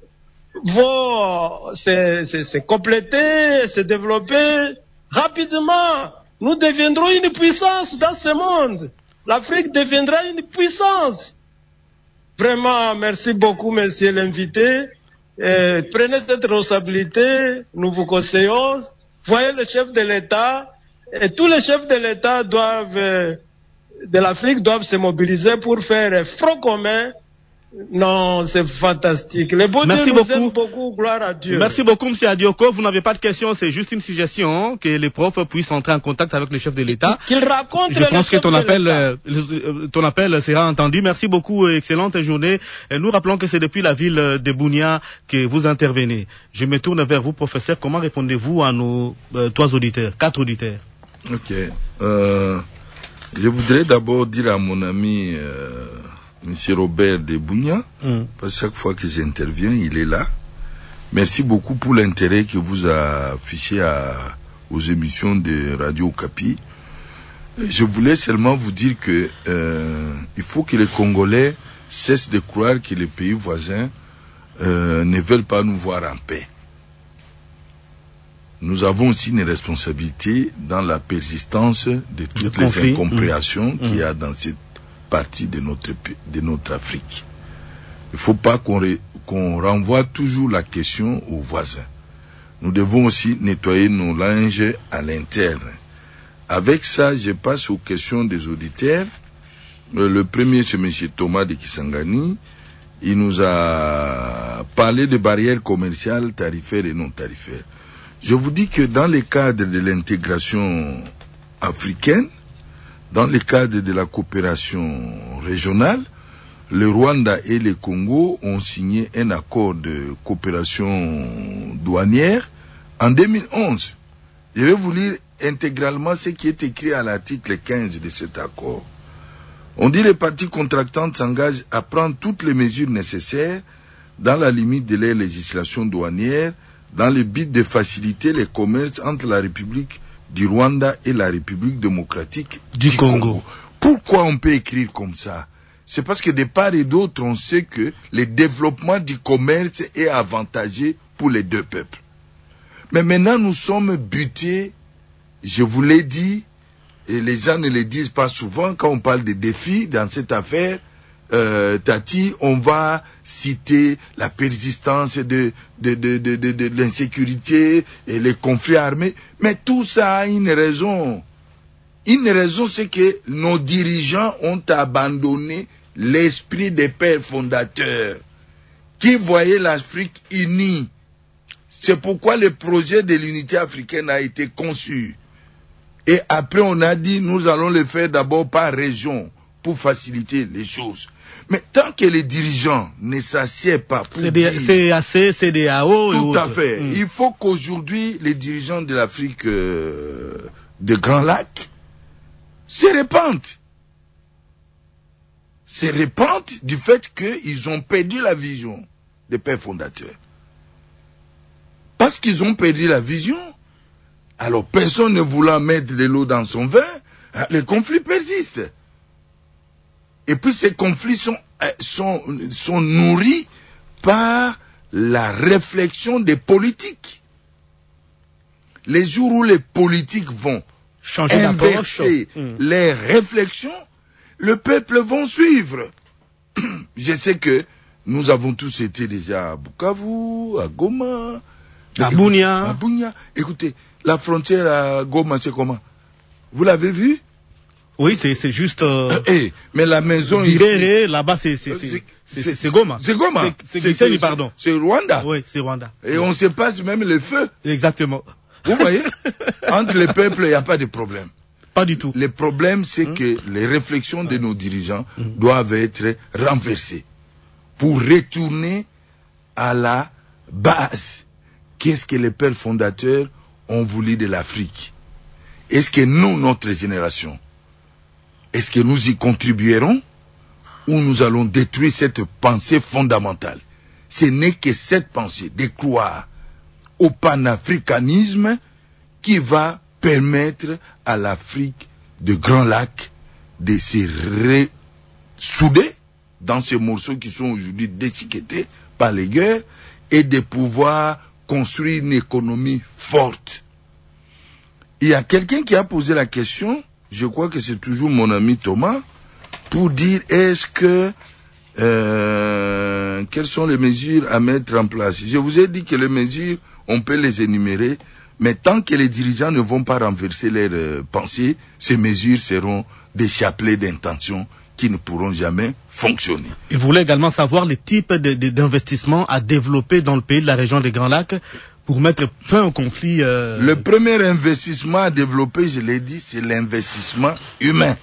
vont se, se, se compléter, se développer rapidement. Nous deviendrons une puissance dans ce monde. L'Afrique deviendra une puissance. Vraiment, merci beaucoup, monsieur l'invité. Euh, prenez cette responsabilité, nous vous conseillons. Voyez le chef de l'État, et tous les chefs de l'État doivent, euh, de l'Afrique doivent se mobiliser pour faire front commun. Non, c'est fantastique. Les beaux Merci dieux beaucoup. nous aiment beaucoup, gloire à Dieu. Merci beaucoup, monsieur Adioko. Vous n'avez pas de questions, c'est juste une suggestion, hein, que les profs puissent entrer en contact avec le chef de l'État. Qu'ils racontent. Je pense que ton appel, euh, ton appel sera entendu. Merci beaucoup, excellente journée. Et nous rappelons que c'est depuis la ville de Bunia que vous intervenez. Je me tourne vers vous, professeur. Comment répondez-vous à nos euh, trois auditeurs, quatre auditeurs? Ok. Euh, je voudrais d'abord dire à mon ami... Euh, Monsieur Robert de Bunia, mm. parce que chaque fois que j'interviens, il est là. Merci beaucoup pour l'intérêt que vous affichez à, aux émissions de Radio Okapi. Je voulais seulement vous dire que euh, il faut que les Congolais cessent de croire que les pays voisins euh, ne veulent pas nous voir en paix. Nous avons aussi une responsabilité dans la persistance de toutes les conflit. incompréhensions mm. qu'il y a dans cette partie de notre de notre Afrique. Il ne faut pas qu'on re, qu'on renvoie toujours la question aux voisins. Nous devons aussi nettoyer nos linges à l'interne. Avec ça, je passe aux questions des auditeurs. Euh, le premier, c'est M. Thomas de Kisangani. Il nous a parlé de barrières commerciales, tarifaires et non tarifaires. Je vous dis que dans le cadre de l'intégration africaine, dans le cadre de la coopération régionale, le Rwanda et le Congo ont signé un accord de coopération douanière en deux mille onze. Je vais vous lire intégralement ce qui est écrit à l'article quinze de cet accord. On dit que les parties contractantes s'engagent à prendre toutes les mesures nécessaires dans la limite de leur législation douanière dans le but de faciliter le commerce entre la République du Rwanda et la République démocratique du, du Congo. Congo. Pourquoi on peut écrire comme ça? C'est parce que de part et d'autre, on sait que le développement du commerce est avantageux pour les deux peuples. Mais maintenant, nous sommes butés, je vous l'ai dit, et les gens ne le disent pas souvent quand on parle des défis dans cette affaire. Euh, Tati, on va citer la persistance de, de, de, de, de, de l'insécurité et les conflits armés, mais tout ça a une raison. Une raison, c'est que nos dirigeants ont abandonné l'esprit des pères fondateurs qui voyaient l'Afrique unie. C'est pourquoi le projet de l'unité africaine a été conçu. Et après, on a dit, nous allons le faire d'abord par région pour faciliter les choses. Mais tant que les dirigeants ne s'assiedent pas pour dire... C A C, C D A O et Tout autres. à fait. Mm. Il faut qu'aujourd'hui, les dirigeants de l'Afrique euh, de Grand Lac se répandent. Se répandent du fait qu'ils ont perdu la vision des pères fondateurs. Parce qu'ils ont perdu la vision, alors personne ne voulant mettre de l'eau dans son vin, les conflits persistent. Et puis ces conflits sont, sont, sont nourris par la réflexion des politiques. Les jours où les politiques vont changer inverser mmh. les réflexions, le peuple va suivre. Je sais que nous avons tous été déjà à Bukavu, à Goma, à Bunia. À Bunia. Écoutez, la frontière à Goma, c'est comment? Vous l'avez vu? Oui, c'est, c'est juste... Euh, euh, hey, mais la maison Birere, ici... là-bas, c'est, c'est, c'est, c'est, c'est, c'est Goma. C'est Goma. C'est, c'est, c'est, pardon. C'est Rwanda. Oui, c'est Rwanda. Et oui. On se passe même le feu. Exactement. Vous voyez? Entre les peuples, il n'y a pas de problème. Pas du tout. Le problème, c'est hum. que les réflexions de nos dirigeants hum. doivent être renversées pour retourner à la base. Qu'est-ce que les pères fondateurs ont voulu de l'Afrique? Est-ce que nous, notre génération, est-ce que nous y contribuerons ou nous allons détruire cette pensée fondamentale? Ce n'est que cette pensée de croire au panafricanisme qui va permettre à l'Afrique de Grands Lacs de se ressouder dans ces morceaux qui sont aujourd'hui déchiquetés par les guerres et de pouvoir construire une économie forte. Il y a quelqu'un qui a posé la question, je crois que c'est toujours mon ami Thomas, pour dire est-ce que euh, quelles sont les mesures à mettre en place. Je vous ai dit que les mesures, on peut les énumérer, mais tant que les dirigeants ne vont pas renverser leurs euh, pensées, ces mesures seront des chapelets d'intention qui ne pourront jamais fonctionner. Il voulait également savoir les types de, de, d'investissements à développer dans le pays de la région des Grands Lacs pour mettre fin au conflit. Euh... Le premier investissement à développer, je l'ai dit, c'est l'investissement humain.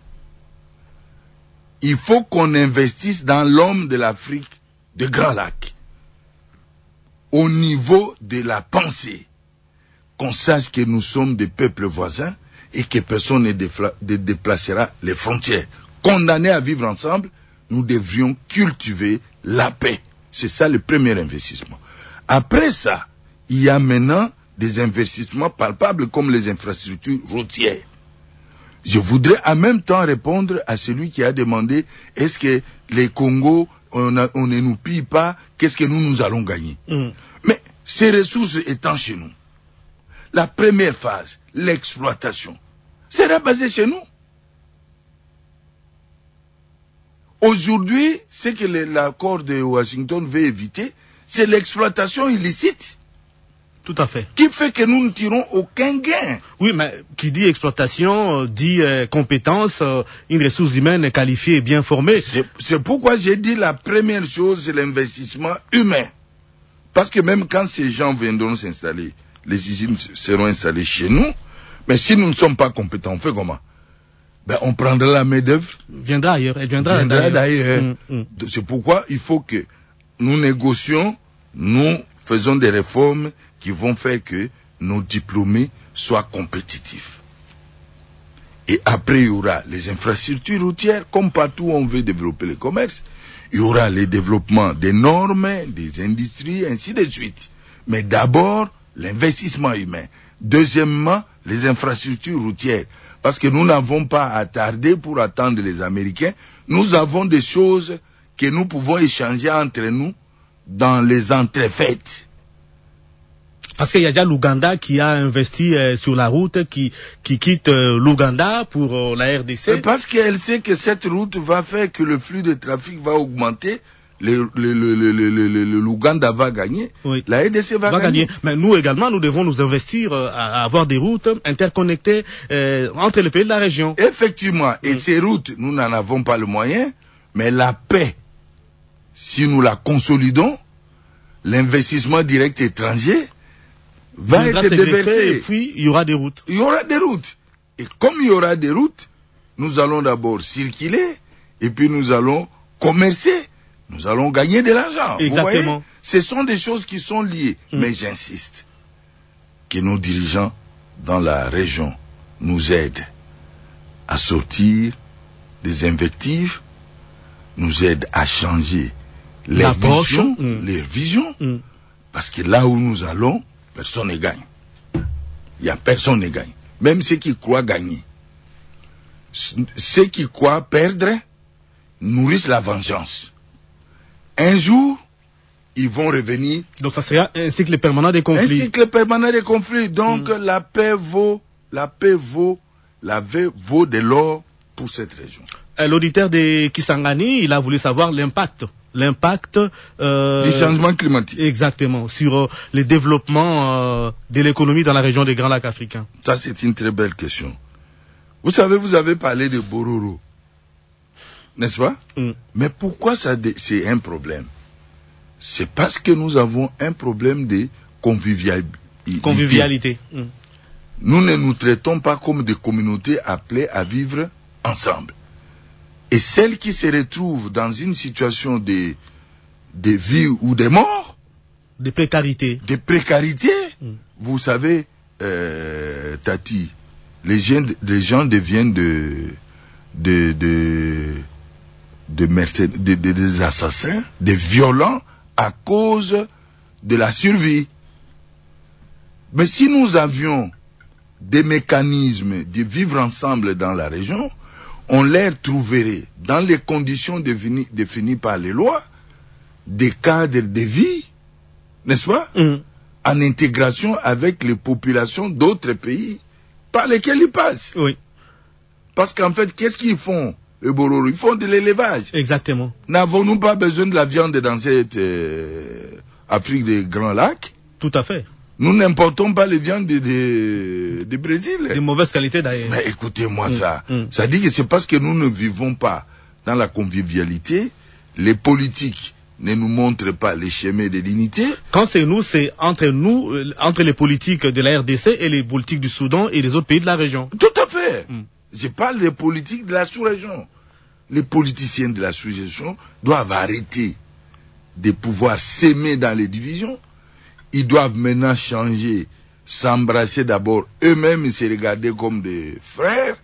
Il faut qu'on investisse dans l'homme de l'Afrique de Grands Lacs. Au niveau de la pensée, qu'on sache que nous sommes des peuples voisins et que personne ne défla- de déplacera les frontières. Condamnés à vivre ensemble, nous devrions cultiver la paix. C'est ça le premier investissement. Après ça, il y a maintenant des investissements palpables comme les infrastructures routières. Je voudrais en même temps répondre à celui qui a demandé est-ce que les Congos, on, a, on ne nous pille pas, qu'est-ce que nous, nous allons gagner? Mm. Mais ces ressources étant chez nous, la première phase, l'exploitation, sera basée chez nous. Aujourd'hui, ce que le, l'accord de Washington veut éviter, c'est l'exploitation illicite. Tout à fait. Qui fait que nous ne tirons aucun gain. Oui, mais qui dit exploitation, euh, dit euh, compétence, euh, une ressource humaine qualifiée et bien formée. C'est, c'est pourquoi j'ai dit la première chose, c'est l'investissement humain. Parce que même quand ces gens viendront s'installer, les usines seront installées chez nous, mais si nous ne sommes pas compétents, on fait comment? Ben, on prendra la main-d'œuvre. Viendra ailleurs, elle viendra, viendra d'ailleurs. d'ailleurs. Mmh, mmh. C'est pourquoi il faut que nous négocions, nous faisons des réformes qui vont faire que nos diplômés soient compétitifs. Et après, il y aura les infrastructures routières, comme partout où on veut développer le commerce. Il y aura le développement des normes, des industries, ainsi de suite. Mais d'abord, l'investissement humain. Deuxièmement, les infrastructures routières. Parce que nous n'avons pas à tarder pour attendre les Américains. Nous avons des choses que nous pouvons échanger entre nous dans les entrefaites. Parce qu'il y a déjà l'Ouganda qui a investi euh, sur la route, qui, qui quitte euh, l'Ouganda pour euh, la R D C. Parce qu'elle sait que cette route va faire que le flux de trafic va augmenter. Le, le, le, le, le, le, le, l'Ouganda va gagner, oui. La R D C va, va gagner. gagner. Mais nous également, nous devons nous investir euh, à, à avoir des routes interconnectées euh, entre les pays de la région. Effectivement, et mm. ces routes, nous n'en avons pas le moyen, mais la paix, si nous la consolidons, l'investissement direct étranger va être déversé. Et puis, il y aura des routes. Il y aura des routes. Et comme il y aura des routes, nous allons d'abord circuler, et puis nous allons commercer. Nous allons gagner de l'argent. Exactement. Vous voyez, ce sont des choses qui sont liées. Mmh. Mais j'insiste que nos dirigeants dans la région nous aident à sortir des invectives, nous aident à changer les visions, mmh. les visions, mmh. parce que là où nous allons, personne ne gagne. Il y a personne ne gagne. Même ceux qui croient gagner. Ceux qui croient perdre nourrissent la vengeance. Un jour, ils vont revenir. Donc ça sera un cycle permanent des conflits. Un cycle permanent des conflits. Donc mmh. la paix vaut, la paix vaut, la paix vaut de l'or pour cette région. L'auditeur de Kisangani, il a voulu savoir l'impact, l'impact euh, du changement climatique. Exactement, sur euh, le développement euh, de l'économie dans la région des Grands Lacs africains. Ça, c'est une très belle question. Vous savez, vous avez parlé de Bororo. N'est-ce pas? Mm. Mais pourquoi ça dé- c'est un problème? C'est parce que nous avons un problème de convivialité. Convivialité. Mm. Nous ne nous traitons pas comme des communautés appelées à vivre ensemble. Et celles qui se retrouvent dans une situation de, de vie ou de mort, de précarité, de précarité, mm. vous savez, euh, Tati, les gens, les gens deviennent de, de, de, de, mercé- de, de, des assassins, des violents à cause de la survie. Mais si nous avions des mécanismes de vivre ensemble dans la région, on les trouverait dans les conditions définies, définies par les lois, des cadres de vie, n'est-ce pas, mmh. en intégration avec les populations d'autres pays par lesquels ils passent. Oui. Parce qu'en fait, qu'est-ce qu'ils font, les Bororo? Ils font de l'élevage. Exactement. N'avons-nous pas besoin de la viande dans cette euh, Afrique des Grands Lacs? Tout à fait. Nous n'importons pas les viandes du de, de, de Brésil. De mauvaise qualité d'ailleurs. Mais écoutez-moi mmh. ça. Mmh. Ça dit que c'est parce que nous ne vivons pas dans la convivialité, les politiques ne nous montrent pas les chemins de l'unité. Quand c'est nous, c'est entre nous, euh, entre les politiques de la R D C et les politiques du Soudan et les autres pays de la région. Tout à fait. Mmh. Je parle des politiques de la sous-région. Les politiciens de la sous-région doivent arrêter de pouvoir s'aimer dans les divisions. Ils doivent maintenant changer, s'embrasser d'abord eux-mêmes et se regarder comme des frères.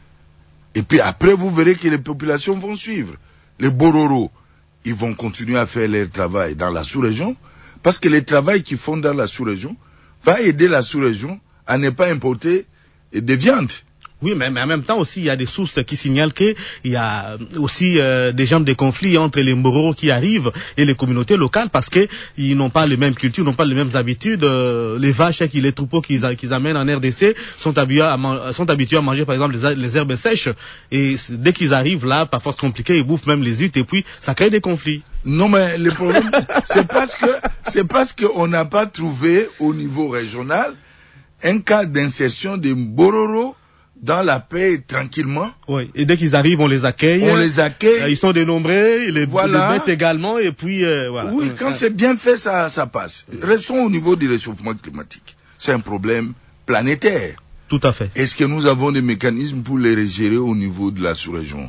Et puis après, vous verrez que les populations vont suivre. Les Bororo, ils vont continuer à faire leur travail dans la sous-région, parce que le travail qu'ils font dans la sous-région va aider la sous-région à ne pas importer de viande. Oui, mais, mais en même temps aussi, il y a des sources qui signalent qu'il y a aussi euh, des genres de conflits entre les Mboro qui arrivent et les communautés locales parce qu'ils n'ont pas les mêmes cultures, n'ont pas les mêmes habitudes. Euh, les vaches et les troupeaux qu'ils, qu'ils amènent en R D C sont habitués à, man- sont habitués à manger par exemple les, les herbes sèches. Et dès qu'ils arrivent là, par force compliquée, ils bouffent même les huîtres et puis ça crée des conflits. Non, mais le problème, c'est parce que c'est parce qu'on n'a pas trouvé au niveau régional un cas d'insertion des Mbororo dans la paix, tranquillement. Oui, et dès qu'ils arrivent, on les accueille. On les accueille. Euh, ils sont dénombrés, les, voilà. les bêtes également, et puis euh, voilà. Oui, quand c'est bien fait, ça, ça passe. Restons au niveau du réchauffement climatique. C'est un problème planétaire. Tout à fait. Est-ce que nous avons des mécanismes pour les gérer au niveau de la sous-région,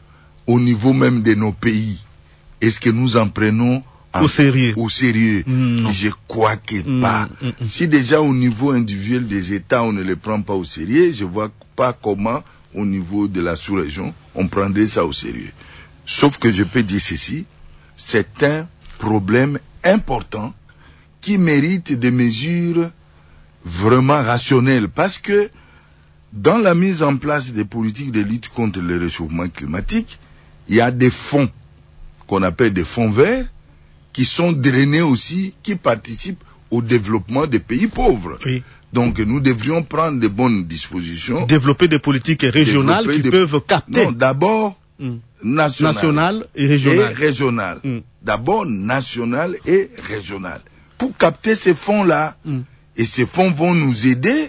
au niveau même de nos pays? Est-ce que nous en prenons en au sérieux? Au sérieux. Mmh. Je crois que mmh. pas. Mmh. Si déjà au niveau individuel des États, on ne les prend pas au sérieux, je vois pas comment au niveau de la sous-région, on prendrait ça au sérieux. Sauf que je peux dire ceci, c'est un problème important qui mérite des mesures vraiment rationnelles, parce que dans la mise en place des politiques de lutte contre le réchauffement climatique, il y a des fonds qu'on appelle des fonds verts qui sont drainés aussi, qui participent au développement des pays pauvres. Oui. Donc nous devrions prendre de bonnes dispositions. Développer des politiques régionales qui des... peuvent capter. Non, d'abord mm. national, national et régional. Et régional. Mm. D'abord national et régional. Pour capter ces fonds-là. Mm. Et ces fonds vont nous aider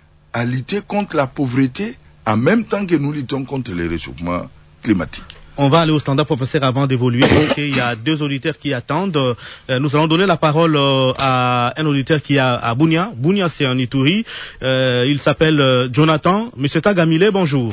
à lutter contre la pauvreté en même temps que nous luttons contre le réchauffement climatique. On va aller au standard, professeur, avant d'évoluer. Okay, il y a deux auditeurs qui attendent. Euh, nous allons donner la parole euh, à un auditeur qui est à, à Bunia. Bunia, c'est un Ituri. Euh, il s'appelle euh, Jonathan. Monsieur Tagamile, bonjour.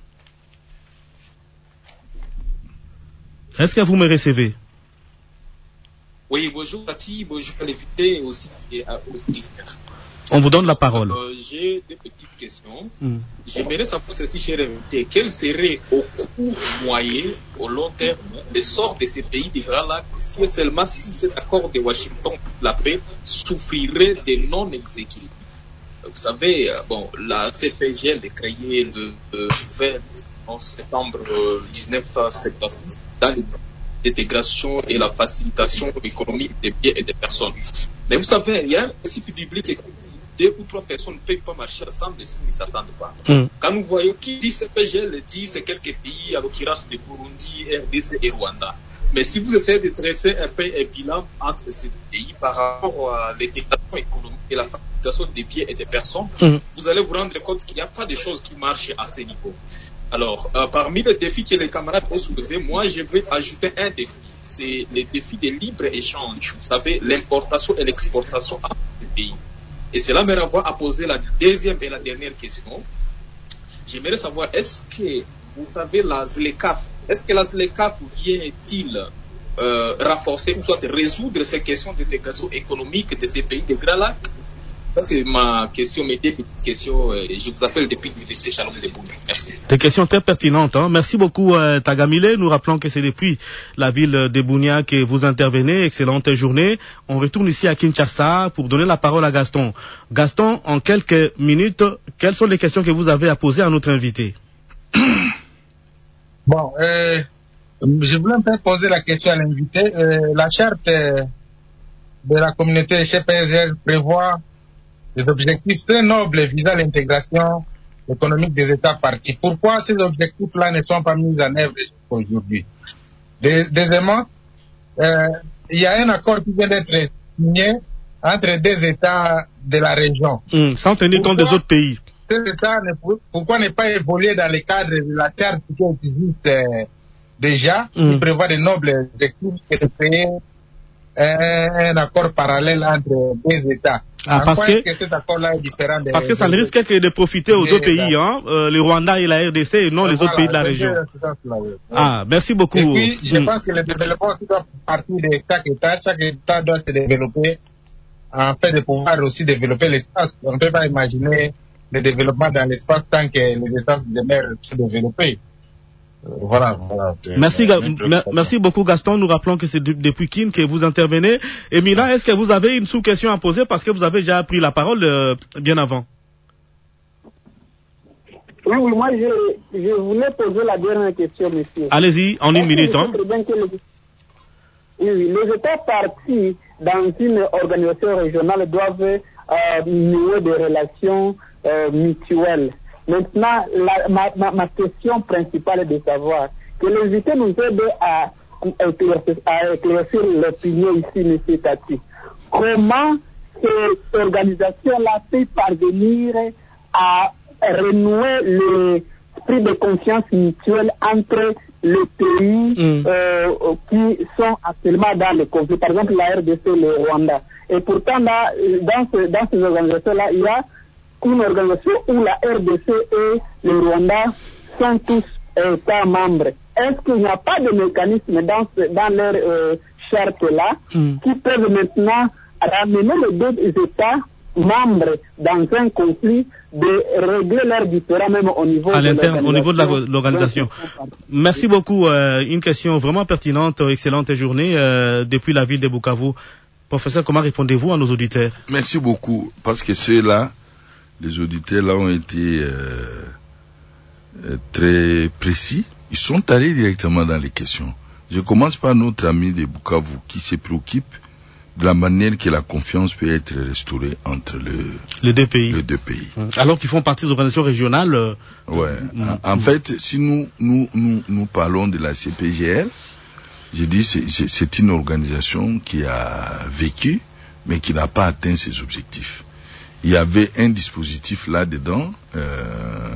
Est-ce que vous me recevez? Oui, bonjour Tati, bonjour à l'invité et aussi à l'auditeur. On vous donne la parole. Euh, j'ai deux petites questions. Mm. J'aimerais savoir ceci, cher invité. Quel serait au court moyen, au long terme, le sort de ces pays du Grand Lac si seulement si cet accord de Washington pour la paix souffrirait de non-exécution? Vous savez, bon, la C P G L est créée le vingt septembre dix-neuf cent soixante-six dans l'intégration et la facilitation économique des biens et des personnes. Mais vous savez, il y a un principe biblique qui dit deux ou trois personnes ne peuvent pas marcher ensemble s'ils ne s'attendent pas. Mm. Quand nous voyons qui dit C P G L, dit c'est quelques pays, à l'occurrence de Burundi, R D C et Rwanda. Mais si vous essayez de dresser un peu un bilan entre ces deux pays par rapport à l'intégration économique et la facilitation des biens et des personnes, mm. vous allez vous rendre compte qu'il n'y a pas de choses qui marchent à ce niveau. Alors, euh, parmi les défis que les camarades ont soulevés, moi je vais ajouter un défi. C'est le défi de libre-échange. Vous savez, l'importation et l'exportation entre les pays. Et cela me renvoie à poser la deuxième et la dernière question. J'aimerais savoir, est-ce que, vous savez, la ZLECAf, est-ce que la ZLECAf vient-il euh, renforcer ou soit résoudre ces questions d'intégration économique de ces pays de Grand Lac? Ça, c'est ma question, mes deux petites questions. Je vous appelle depuis l'Université Shalom de Bouna. Merci. Des questions très pertinentes. Hein. Merci beaucoup, euh, Tagamile. Nous rappelons que c'est depuis la ville de Bunia que vous intervenez. Excellente journée. On retourne ici à Kinshasa pour donner la parole à Gaston. Gaston, en quelques minutes, quelles sont les questions que vous avez à poser à notre invité? Bon, euh, je voulais un peu poser la question à l'invité. Euh, la charte de la communauté chez P S R prévoit des objectifs très nobles visant l'intégration économique des États partis. Pourquoi ces objectifs-là ne sont pas mis en œuvre aujourd'hui? Deuxièmement, euh, il y a un accord qui vient d'être signé entre deux États de la région. Mmh, sans tenir compte des autres pays. Ces États, ne, pourquoi ne pas évoluer dans le cadre de la charte qui existe euh, déjà, mmh. qui prévoit de nobles objectifs et de créer un, un accord parallèle entre deux États? Ah, parce que, que cet accord-là est différent de, parce que ça ne risque que de profiter aux deux pays, hein, euh, le Rwanda et la R D C, et non les voilà, autres pays de la région. Là, oui. Ah, merci beaucoup. Et puis, je mmh. pense que le développement doit partir de chaque État. Chaque État doit se développer en fait de pouvoir aussi développer l'espace. On ne peut pas imaginer le développement dans l'espace tant que les États demeurent sous-développés. Voilà, voilà. Merci, euh, merci beaucoup Gaston. Nous rappelons que c'est de, depuis Kin que vous intervenez. Et Mina, est-ce que vous avez une sous-question à poser parce que vous avez déjà pris la parole euh, bien avant? Oui, oui, moi je, je voulais poser la dernière question, monsieur. Allez-y, en une minute. Hein. Les, oui, oui, les États partis dans une organisation régionale doivent euh, nouer des relations euh, mutuelles. Maintenant, la, ma, ma, ma question principale est de savoir que l'invité nous aide à, à éclaircir, à éclaircir l'opinion ici, M. Tati. Comment cette organisation-là peut parvenir à renouer l'esprit de confiance mutuelle entre les pays mm. euh, qui sont actuellement dans le conflit, par exemple la R D C et le Rwanda. Et pourtant, là, dans, ce, dans ces organisations-là, il y a une organisation où la R D C et le Rwanda sont tous États membres. Est-ce qu'il n'y a pas de mécanisme dans, ce, dans leur euh, charte-là mm. qui peuvent maintenant ramener les deux États membres dans un conflit de régler leurs différends même au niveau à de l'interne, au niveau de l'organisation. Merci beaucoup. Euh, une question vraiment pertinente, excellente journée euh, depuis la ville de Bukavu. Professeur, comment répondez-vous à nos auditeurs? Merci beaucoup, parce que ceux-là, les auditeurs là ont été euh, euh, très précis. Ils sont allés directement dans les questions. Je commence par notre ami de Bukavu qui se préoccupe de la manière que la confiance peut être restaurée entre le, les deux pays. Les deux pays. Alors qu'ils font partie des organisations régionales. Euh, ouais. Mm, en mm. fait, si nous, nous, nous, nous parlons de la C P G L, je dis c'est, c'est, c'est une organisation qui a vécu, mais qui n'a pas atteint ses objectifs. Il y avait un dispositif là-dedans, euh,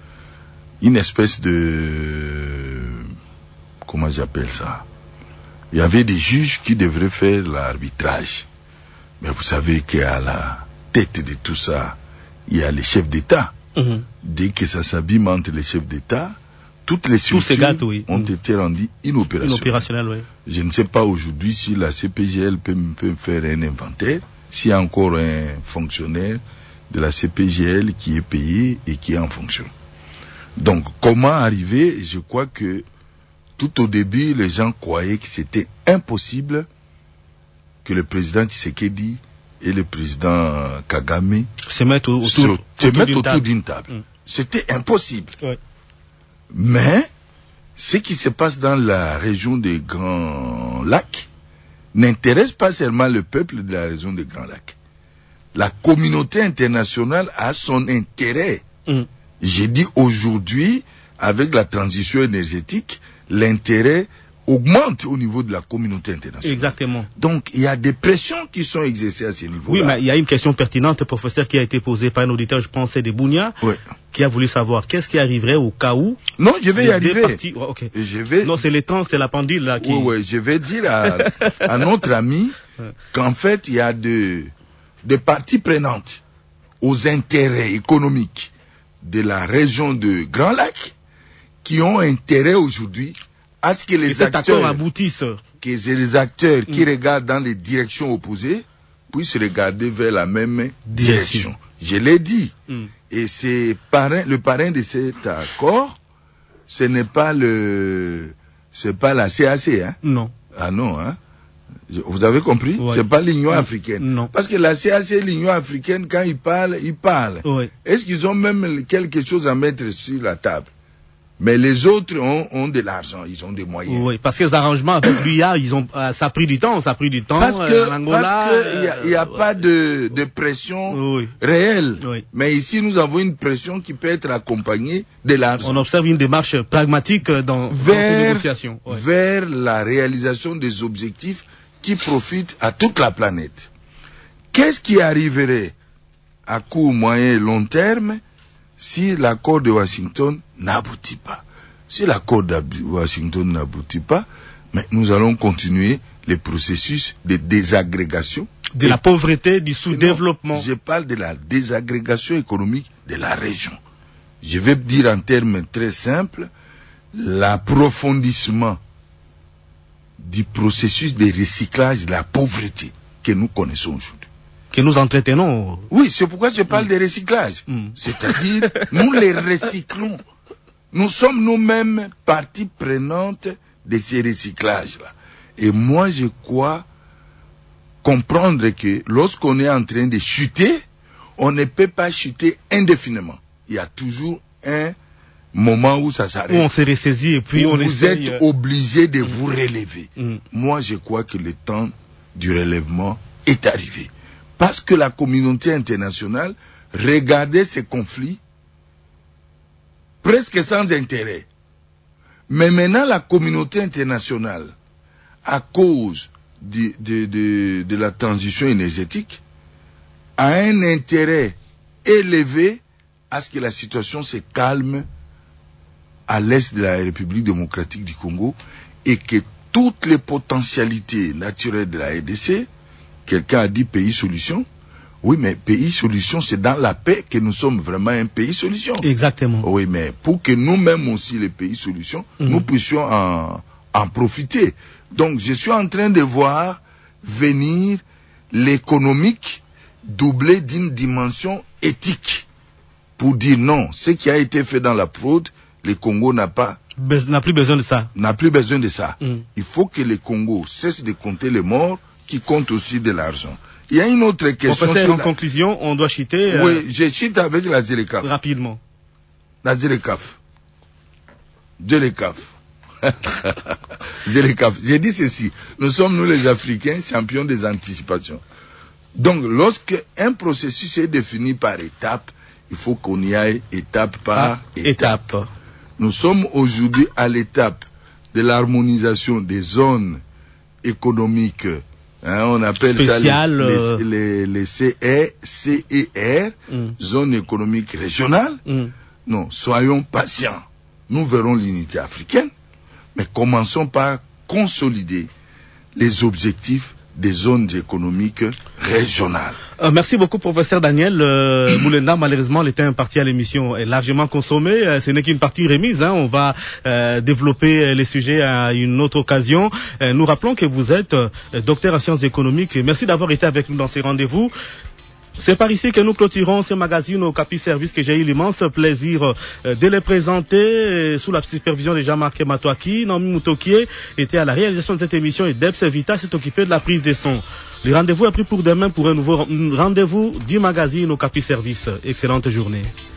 une espèce de... Comment j'appelle ça? Il y avait des juges qui devraient faire l'arbitrage. Mais vous savez qu'à la tête de tout ça, il y a les chefs d'État. Mm-hmm. Dès que ça s'abîme entre les chefs d'État, toutes les structures gâtes, oui. ont mm. été rendues inopérationnelles. Inopérationnelles, oui. Je ne sais pas aujourd'hui si la C P G L peut, peut faire un inventaire, s'il y a encore un fonctionnaire de la C P G L qui est payé et qui est en fonction. Donc, comment arriver? Je crois que tout au début, les gens croyaient que c'était impossible que le président Tshisekedi et le président Kagame se mettent autour, se, autour, se autour, mettent d'une, autour table. d'une table. Mmh. C'était impossible. Ouais. Mais ce qui se passe dans la région des Grands Lacs n'intéresse pas seulement le peuple de la région des Grands Lacs. La communauté internationale a son intérêt. Mmh. J'ai dit aujourd'hui, avec la transition énergétique, l'intérêt augmente au niveau de la communauté internationale. Exactement. Donc, il y a des pressions qui sont exercées à ce niveau-là. Oui, mais il y a une question pertinente, professeur, qui a été posée par un auditeur, je pense, c'est de Bunia, oui. qui a voulu savoir qu'est-ce qui arriverait au cas où... Non, je vais y arriver. Parties... Oh, okay. Je vais... Non, c'est le temps, c'est la pendule, là, qui... Oui, oui, je vais dire à, à notre ami qu'en fait, il y a de, des parties prenantes aux intérêts économiques de la région de Grand Lac qui ont intérêt aujourd'hui à ce que les acteurs aboutissent. Que les acteurs mm. qui regardent dans les directions opposées puissent regarder vers la même direction. Je l'ai dit. Mm. Et c'est parrain, le parrain de cet accord, ce n'est pas le, c'est pas la C A C, hein? Non. Ah non, hein? Vous avez compris? Ouais. C'est pas l'Union africaine. Non. Parce que la C A C et l'Union africaine, quand ils parlent, ils parlent. Ouais. Est-ce qu'ils ont même quelque chose à mettre sur la table? Mais les autres ont, ont de l'argent, ils ont des moyens. Oui, parce que les arrangements avec l'U A, ils ont, euh, ça a pris du temps, ça a pris du temps. Parce que, euh, Angola, parce que il y a, il y a euh, pas de, de pression oui. réelle. Oui. Mais ici, nous avons une pression qui peut être accompagnée de l'argent. On observe une démarche pragmatique dans, vers, dans ces négociations. Oui. Vers la réalisation des objectifs qui profitent à toute la planète. Qu'est-ce qui arriverait à court, moyen et long terme si l'accord de Washington n'aboutit pas? Si l'accord de Washington n'aboutit pas, mais nous allons continuer le processus de désagrégation. De la pauvreté, du sous-développement. Je parle de la désagrégation économique de la région. Je vais dire en termes très simples, l'approfondissement du processus de recyclage de la pauvreté que nous connaissons aujourd'hui. Que nous entretenons. Oui, c'est pourquoi je parle mm. de recyclage. Mm. C'est-à-dire, nous les recyclons. Nous sommes nous-mêmes partie prenante de ces recyclages-là. Et moi, je crois comprendre que lorsqu'on est en train de chuter, on ne peut pas chuter indéfiniment. Il y a toujours un moment où ça s'arrête. Où on s'est ressaisi et puis où on vous essaye... êtes obligé de vous relever. Mm. Moi, je crois que le temps du relèvement est arrivé. Parce que la communauté internationale regardait ces conflits presque sans intérêt. Mais maintenant, la communauté internationale, à cause de, de, de, de la transition énergétique, a un intérêt élevé à ce que la situation se calme à l'est de la République démocratique du Congo et que toutes les potentialités naturelles de la R D C, quelqu'un a dit pays solution. Oui, mais pays solution, c'est dans la paix que nous sommes vraiment un pays solution. Exactement. Oui, mais pour que nous-mêmes aussi, les pays solution, mmh. nous puissions en, en profiter. Donc, je suis en train de voir venir l'économique doublé d'une dimension éthique pour dire non, ce qui a été fait dans la fraude, le Congo n'a pas Be- n'a plus besoin de ça. N'a plus besoin de ça. Mm. Il faut que le Congo cesse de compter les morts, qui comptent aussi de l'argent. Il y a une autre question. Professeur, en la... conclusion, on doit chiter. Euh... Oui, je chite avec la ZLECAf. Rapidement. La ZLECAf. ZLECAf. ZLECAf. J'ai dit ceci. Nous sommes, nous les Africains, champions des anticipations. Donc, lorsque un processus est défini par étapes, il faut qu'on y aille étape par ah, étape. étape. Nous sommes aujourd'hui à l'étape de l'harmonisation des zones économiques. Hein, on appelle Spécial, ça les, euh... les, les, les C E R, mm. zones économiques régionales. Mm. Non, soyons patients. Nous verrons l'unité africaine, mais commençons par consolider les objectifs des zones économiques régionales. Euh, merci beaucoup, professeur Daniel. Euh, Moulenda, malheureusement, le temps imparti à l'émission est largement consommé. Euh, ce n'est qu'une partie remise. Hein. On va euh, développer les sujets à une autre occasion. Euh, nous rappelons que vous êtes euh, docteur en sciences économiques. Merci d'avoir été avec nous dans ces rendez-vous. C'est par ici que nous clôturons ce magazine au Capi Service que j'ai eu l'immense plaisir de les présenter sous la supervision de Jean-Marc Matouaki. Naomi Moutokie était à la réalisation de cette émission et Debs Vita s'est occupé de la prise de son. Le rendez-vous est pris pour demain pour un nouveau rendez-vous du magazine au Capi Service. Excellente journée.